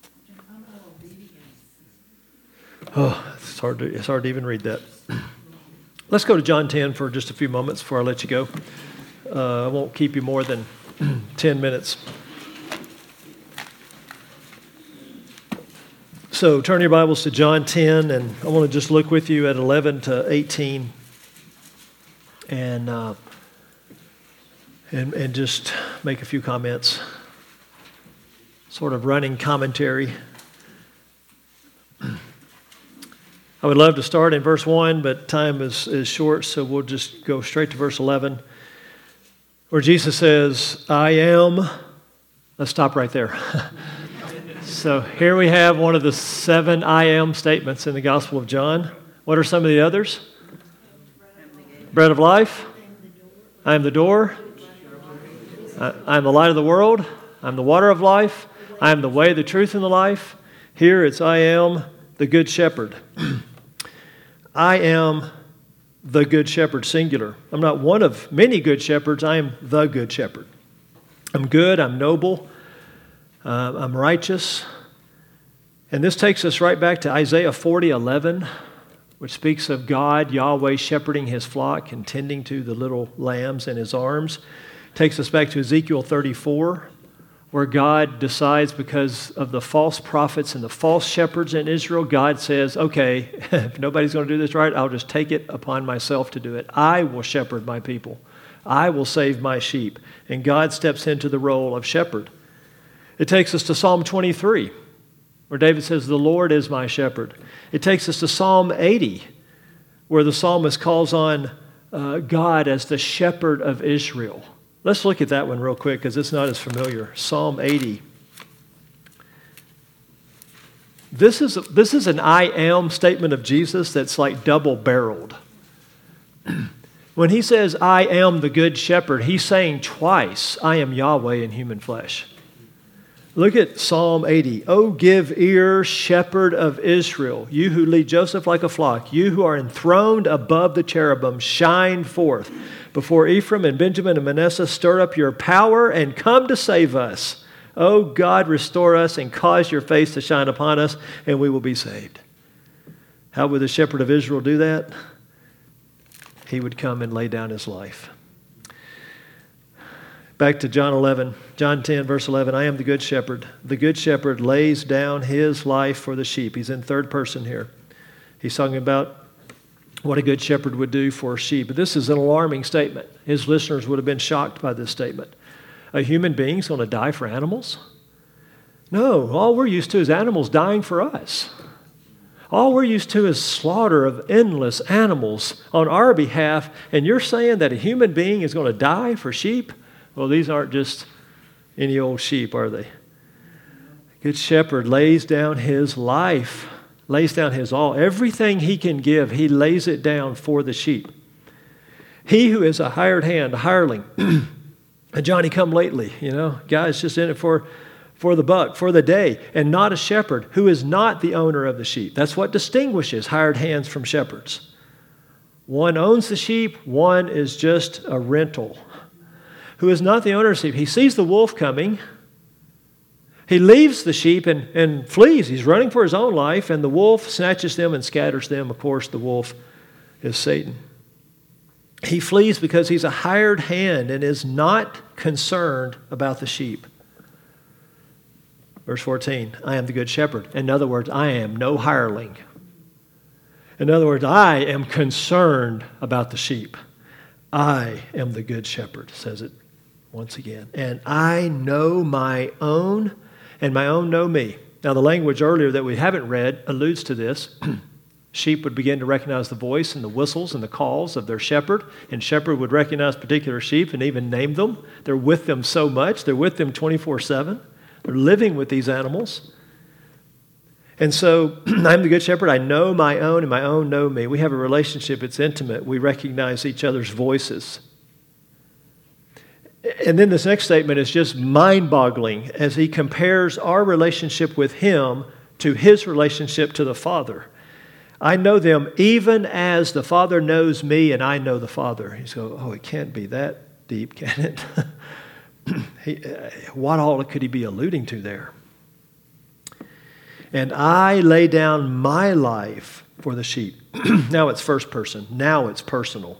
Speaker 1: Oh, it's hard to even read that. Let's go to John 10 for just a few moments before I let you go. I won't keep you more than 10 minutes. So turn your Bibles to John 10, and I want to just look with you at 11 to 18 and just make a few comments, sort of running commentary. I would love to start in verse 1, but time is short, so we'll just go straight to verse 11, where Jesus says, I am. Let's stop right there. So here we have one of the 7 I am statements in the Gospel of John. What are some of the others? Bread of life. I am the door. I am the light of the world. I am the water of life. I am the way, the truth, and the life. Here it's I am the good shepherd. I am the good shepherd, singular. I'm not one of many good shepherds. I am the good shepherd. I'm good. I'm noble. I'm righteous. And this takes us right back to Isaiah 40:11, which speaks of God, Yahweh, shepherding his flock and tending to the little lambs in his arms. Takes us back to Ezekiel 34, where God decides, because of the false prophets and the false shepherds in Israel, God says, okay, if nobody's going to do this right, I'll just take it upon myself to do it. I will shepherd my people. I will save my sheep. And God steps into the role of shepherd. It takes us to Psalm 23, where David says, the Lord is my shepherd. It takes us to Psalm 80, where the psalmist calls on God as the shepherd of Israel. Let's look at that one real quick because it's not as familiar. Psalm 80. This is an I am statement of Jesus that's like double-barreled. When he says, I am the good shepherd, he's saying twice, I am Yahweh in human flesh. Look at Psalm 80. Oh, give ear, shepherd of Israel, you who lead Joseph like a flock, you who are enthroned above the cherubim, shine forth. Before Ephraim and Benjamin and Manasseh, stir up your power and come to save us. Oh, God, restore us and cause your face to shine upon us, and we will be saved. How would the shepherd of Israel do that? He would come and lay down his life. Back to John 10, verse 11. I am the good shepherd. The good shepherd lays down his life for the sheep. He's in third person here. He's talking about what a good shepherd would do for sheep. But this is an alarming statement. His listeners would have been shocked by this statement. A human being's going to die for animals? No, all we're used to is animals dying for us. All we're used to is slaughter of endless animals on our behalf, and you're saying that a human being is going to die for sheep? Well, these aren't just any old sheep, are they? Good shepherd lays down his life, lays down his all. Everything he can give, he lays it down for the sheep. He who is a hired hand, a hireling, a Johnny-come-lately, guy's just in it for the buck, for the day, and not a shepherd, who is not the owner of the sheep. That's what distinguishes hired hands from shepherds. One owns the sheep, one is just a rental. Who is not the owner of the sheep. He sees the wolf coming. He leaves the sheep and flees. He's running for his own life, and the wolf snatches them and scatters them. Of course, the wolf is Satan. He flees because he's a hired hand and is not concerned about the sheep. Verse 14, I am the good shepherd. In other words, I am no hireling. In other words, I am concerned about the sheep. I am the good shepherd, says it once again. And I know my own, and my own know me. Now, the language earlier that we haven't read alludes to this. Sheep would begin to recognize the voice and the whistles and the calls of their shepherd, and shepherd would recognize particular sheep and even name them. They're with them so much. They're with them 24/7. They're living with these animals. And so I'm the good shepherd. I know my own, and my own know me. We have a relationship. It's intimate. We recognize each other's voices. And then this next statement is just mind-boggling as he compares our relationship with him to his relationship to the Father. I know them even as the Father knows me and I know the Father. He says, oh, it can't be that deep, can it? What all could he be alluding to there? And I lay down my life for the sheep. Now it's first person. Now it's personal.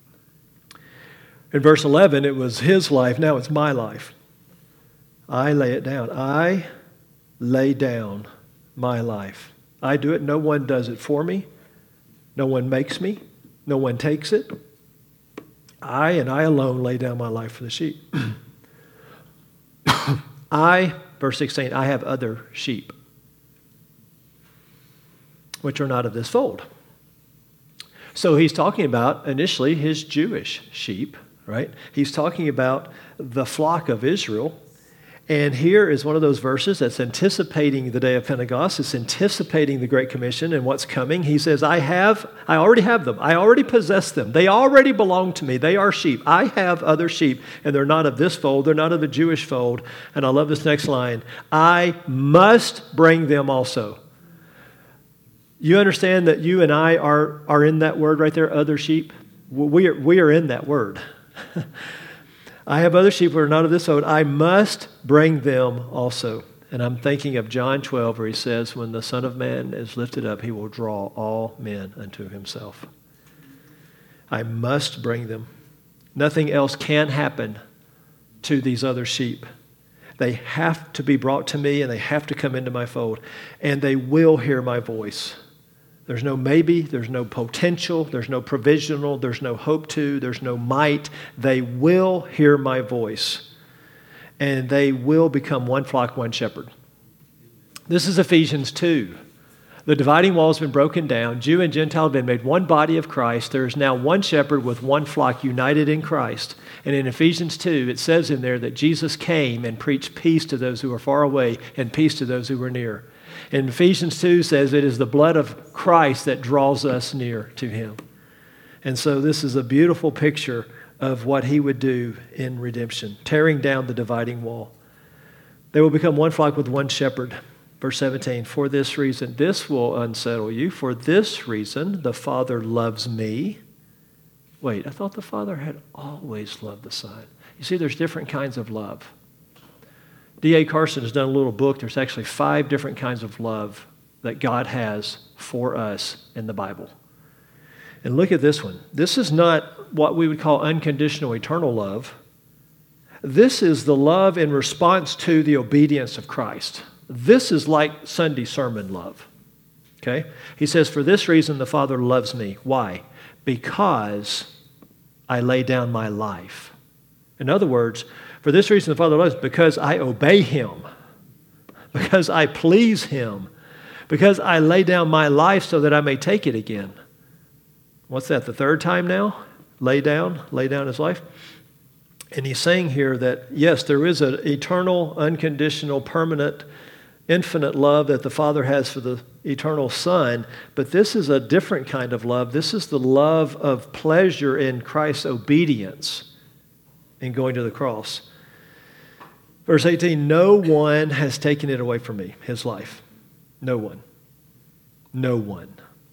Speaker 1: In verse 11, it was his life. Now it's my life. I lay it down. I lay down my life. I do it. No one does it for me. No one makes me. No one takes it. I and I alone lay down my life for the sheep. Verse 16, I have other sheep, which are not of this fold. So he's talking about initially his Jewish sheep, right? He's talking about the flock of Israel. And here is one of those verses that's anticipating the day of Pentecost. It's anticipating the Great Commission and what's coming. He says, I already have them. I already possess them. They already belong to me. They are sheep. I have other sheep, and they're not of this fold. They're not of the Jewish fold. And I love this next line. I must bring them also. You understand that you and I are in that word right there, other sheep? We are in that word. I have other sheep who are not of this fold. I must bring them also. And I'm thinking of John 12 where he says, when the Son of Man is lifted up, he will draw all men unto himself. I must bring them. Nothing else can happen to these other sheep. They have to be brought to me and they have to come into my fold. And they will hear my voice. There's no maybe, there's no potential, there's no provisional, there's no hope to, there's no might. They will hear my voice. And they will become one flock, one shepherd. This is Ephesians 2. The dividing wall has been broken down. Jew and Gentile have been made one body of Christ. There is now one shepherd with one flock united in Christ. And in Ephesians 2, it says in there that Jesus came and preached peace to those who are far away and peace to those who are near. And Ephesians 2 says it is the blood of Christ that draws us near to him. And so this is a beautiful picture of what he would do in redemption, tearing down the dividing wall. They will become one flock with one shepherd. Verse 17, for this reason, this will unsettle you. For this reason, the Father loves me. Wait, I thought the Father had always loved the Son. You see, there's different kinds of love. D.A. Carson has done a little book. There's actually 5 different kinds of love that God has for us in the Bible. And look at this one. This is not what we would call unconditional eternal love. This is the love in response to the obedience of Christ. This is like Sunday sermon love. Okay? He says, for this reason the Father loves me. Why? Because I lay down my life. In other words, for this reason the Father loves me, because I obey him, because I please him, because I lay down my life so that I may take it again. What's that, the 3rd time now? Lay down his life. And he's saying here that, yes, there is an eternal, unconditional, permanent, infinite love that the Father has for the eternal Son, but this is a different kind of love. This is the love of pleasure in Christ's obedience in going to the cross. Verse 18, no one has taken it away from me, his life. No one. No one.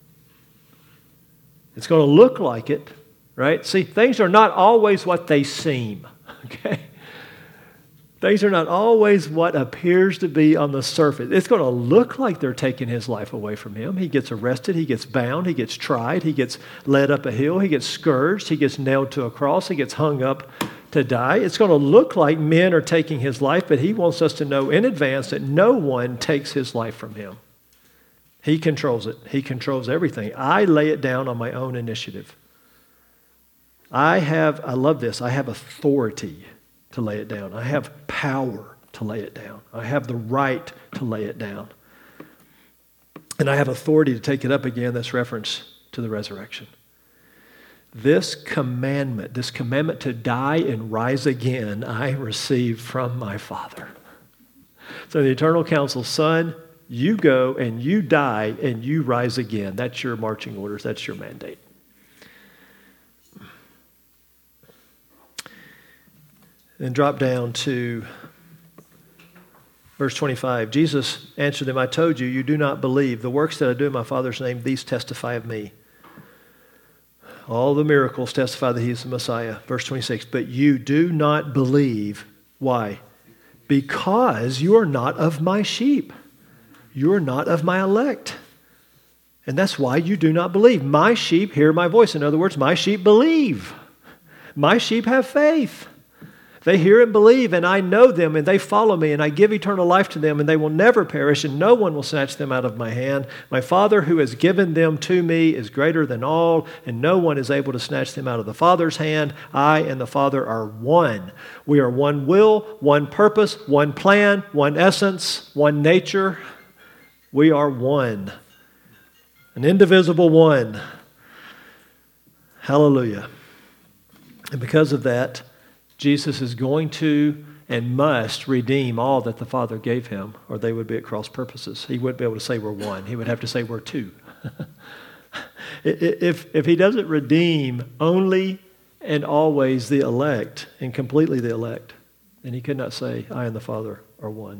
Speaker 1: It's going to look like it, right? See, things are not always what they seem, okay? Things are not always what appears to be on the surface. It's going to look like they're taking his life away from him. He gets arrested, he gets bound, he gets tried, he gets led up a hill, he gets scourged, he gets nailed to a cross, he gets hung up to die. It's going to look like men are taking his life, but he wants us to know in advance that no one takes his life from him. He controls it. He controls everything. I lay it down on my own initiative. I love this, I have authority to lay it down. I have power to lay it down. I have the right to lay it down. and I have authority to take it up again. That's reference to the resurrection. This commandment to die and rise again, I received from my Father. So the eternal counsel, son, you go and you die and you rise again. That's your marching orders. That's your mandate. Then drop down to verse 25. Jesus answered them, I told you, you do not believe. The works that I do in my Father's name, these testify of me. All the miracles testify that he is the Messiah. Verse 26, but you do not believe. Why? Because you are not of my sheep. You are not of my elect. And that's why you do not believe. My sheep hear my voice. In other words, my sheep believe. My sheep have faith. They hear and believe, and I know them, and they follow me, and I give eternal life to them, and they will never perish, and no one will snatch them out of my hand. My Father who has given them to me is greater than all, and no one is able to snatch them out of the Father's hand. I and the Father are one. We are one will, one purpose, one plan, one essence, one nature. We are one. An indivisible one. Hallelujah. And because of that, Jesus is going to and must redeem all that the Father gave him, or they would be at cross purposes. He wouldn't be able to say we're one. He would have to say we're two. If he doesn't redeem only and always the elect and completely the elect, then he could not say, I and the Father are one.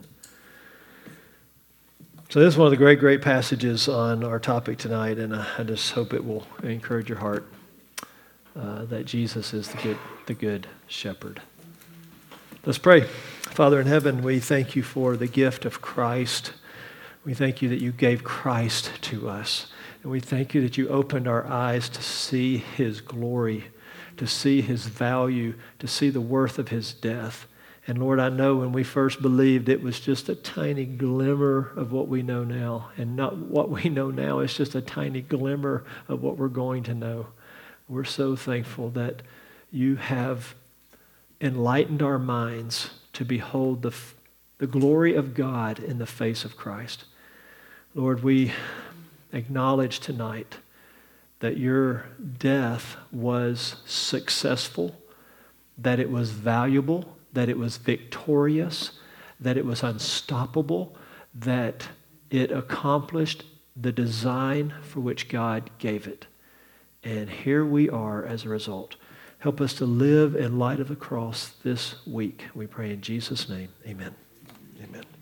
Speaker 1: So this is one of the great, great passages on our topic tonight, and I just hope it will encourage your heart that Jesus is the good shepherd. Let's pray. Father in heaven, we thank you for the gift of Christ. We thank you that you gave Christ to us. And we thank you that you opened our eyes to see his glory, to see his value, to see the worth of his death. And Lord, I know when we first believed, it was just a tiny glimmer of what we know now. And not what we know now, it's just a tiny glimmer of what we're going to know. We're so thankful that you have enlightened our minds to behold the glory of God in the face of Christ. Lord, we acknowledge tonight that your death was successful, that it was valuable, that it was victorious, that it was unstoppable, that it accomplished the design for which God gave it. And here we are as a result. Help us to live in light of the cross this week. We pray in Jesus' name. Amen. Amen.